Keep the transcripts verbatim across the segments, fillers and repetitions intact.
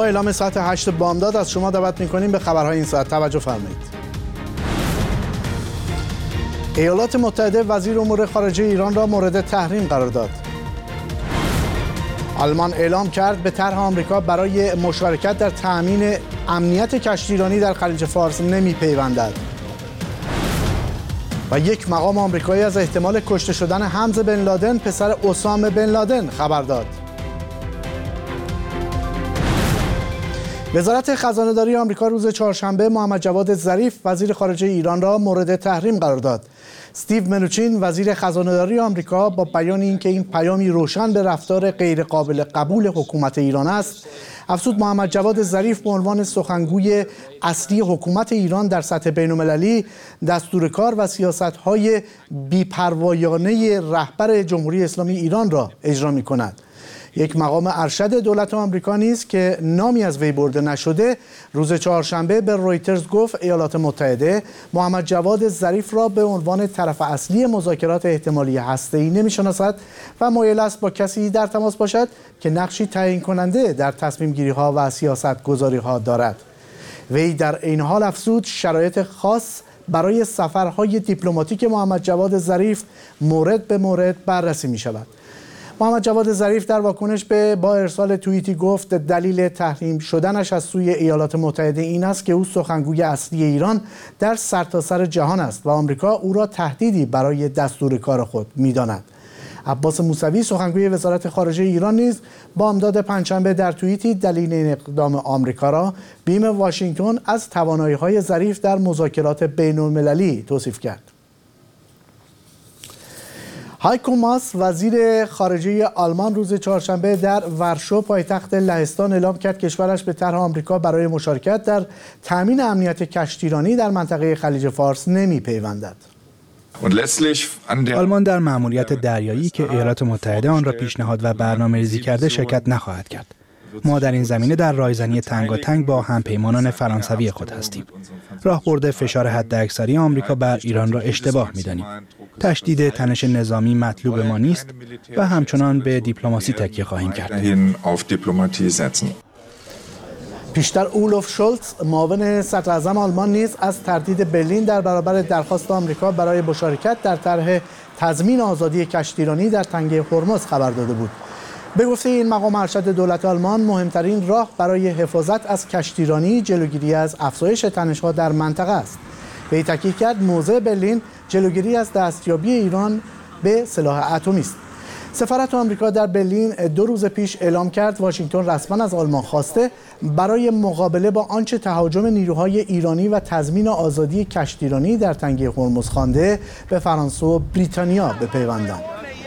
با اعلام ساعت هشت بامداد از شما دعوت می‌کنیم به خبرهای این ساعت. توجه فرمایید. ایالات متحده وزیر امور خارجه ایران را مورد تحریم قرار داد. آلمان اعلام کرد به طرح آمریکا برای مشارکت در تأمین امنیت کشتیرانی در خلیج فارس نمی‌پیوندد. و یک مقام آمریکایی از احتمال کشته شدن حمزه بن لادن پسر اسامه بن لادن خبر داد. وزارت خزانه‌داری آمریکا روز چهارشنبه محمد جواد ظریف وزیر خارجه ایران را مورد تحریم قرار داد. استیو منوچین وزیر خزانه‌داری آمریکا با بیان اینکه این پیامی روشن به رفتار غیرقابل قبول حکومت ایران است، افزود محمد جواد ظریف به عنوان سخنگوی اصلی حکومت ایران در سطح بین‌المللی دستور کار و سیاست‌های بی‌پروایانه رهبر جمهوری اسلامی ایران را اجرا می‌کند. یک مقام ارشد دولت آمریکا نیز که نامی از وی برده نشده روز چهارشنبه به رویترز گفت ایالات متحده محمد جواد ظریف را به عنوان طرف اصلی مذاکرات احتمالی هسته‌ای نمی‌شناسد و مایل است با کسی در تماس باشد که نقشی تعیین کننده در تصمیم گیری‌ها و سیاست‌گذاری‌ها دارد. وی در این حال افزود شرایط خاص برای سفرهای دیپلماتیک محمد جواد ظریف مورد به مورد بررسی می‌شود. محمد جواد ظریف در واکنش به با ارسال توییتی گفت دلیل تحریم شدنش از سوی ایالات متحده این است که او سخنگوی اصلی ایران در سرتاسر جهان است و آمریکا او را تهدیدی برای دستور کار خود می‌داند. عباس موسوی سخنگوی وزارت خارجه ایران نیز بامداد پنجشنبه در توییتی دلیل این اقدام آمریکا را بیم واشنگتن از توانایی‌های ظریف در مذاکرات بین‌المللی توصیف کرد. هایکو ماس وزیر خارجه آلمان روز چهارشنبه در ورشو پایتخت لهستان اعلام کرد کشورش به طرح آمریکا برای مشارکت در تأمین امنیت کشتیرانی در منطقه خلیج فارس نمی‌پیوندد. آلمان در مأموریت دریایی که ایالات متحده آن را پیشنهاد و برنامه‌ریزی کرده شرکت نخواهد کرد. ما در این زمینه در رایزنی تنگاتنگ با همپیمانان فرانسوی خود هستیم. راهبرد فشار حداکثری آمریکا بر ایران را اشتباه می‌دانیم. تشدید تنش نظامی مطلوب ما نیست و همچنان به دیپلماسی تکیه خواهیم کرد. پیشتر اولوف شولتز معاون صدراعظم آلمان نیز از تردید برلین در برابر درخواست آمریکا برای مشارکت در طرح تضمین آزادی کشتیرانی در تنگه هرمز خبر داده بود. به گفته این مقام ارشد دولت آلمان مهمترین راه برای حفاظت از کشتیرانی جلوگیری از افزایش تنش‌ها در منطقه است. وی تاکید کرد موضع برلین جلوگیری از دستیابی ایران به سلاح اتمی است. سفارت آمریکا در برلین دو روز پیش اعلام کرد واشنگتن رسما از آلمان خواسته برای مقابله با آنچه تهاجم نیروهای ایرانی و تضمین آزادی کشتیرانی در تنگه هرمز خوانده به فرانسه و بریتانیا بپیوندند.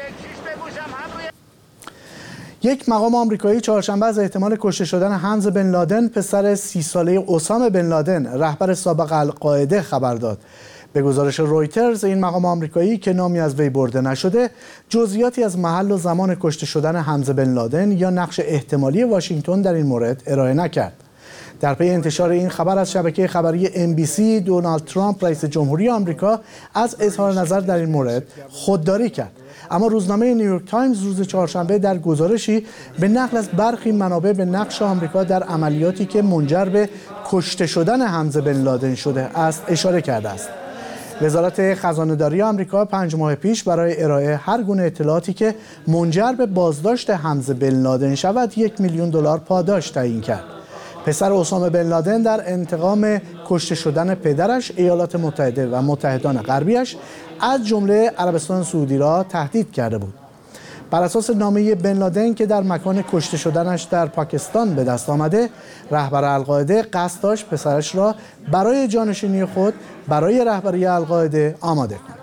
یک مقام آمریکایی چهارشنبه از احتمال کشته شدن حمزه بن لادن پسر سی ساله اسامه بن لادن رهبر سابق القاعده خبر داد. به گزارش رویترز این مقام آمریکایی که نامی از وی برده نشده جزئیاتی از محل و زمان کشته شدن حمزه بن لادن یا نقش احتمالی واشنگتن در این مورد ارائه نکرد. در پی انتشار این خبر از شبکه خبری ام بی سی دونالد ترامپ رئیس جمهوری آمریکا از اظهار نظر در این مورد خودداری کرد. اما روزنامه نیویورک تایمز روز چهارشنبه در گزارشی به نقل از برخی منابع به نقش آمریکا در عملیاتی که منجر به کشته شدن حمزه بن لادن شده است اشاره کرده است. وزارت خزانه‌داری آمریکا پنج ماه پیش برای ارائه هر گونه اطلاعاتی که منجر به بازداشت حمزه بن لادن شود یک میلیون دلار پاداش تعیین کرد. پسر اسامه بن لادن در انتقام کشته شدن پدرش ایالات متحده و متحدان غربیش از جمله عربستان سعودی را تهدید کرده بود. بر اساس نامه بن لادن که در مکان کشته شدنش در پاکستان به دست آمده، رهبر القاعده قصد داشت پسرش را برای جانشینی خود برای رهبری القاعده آماده کند.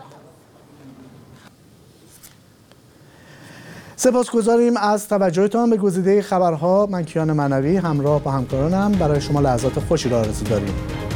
سپاسگزاریم از توجهتان به گزیده خبرها. من کیان معنوی همراه با همکارانم برای شما لحظات خوشی را آرزو داریم.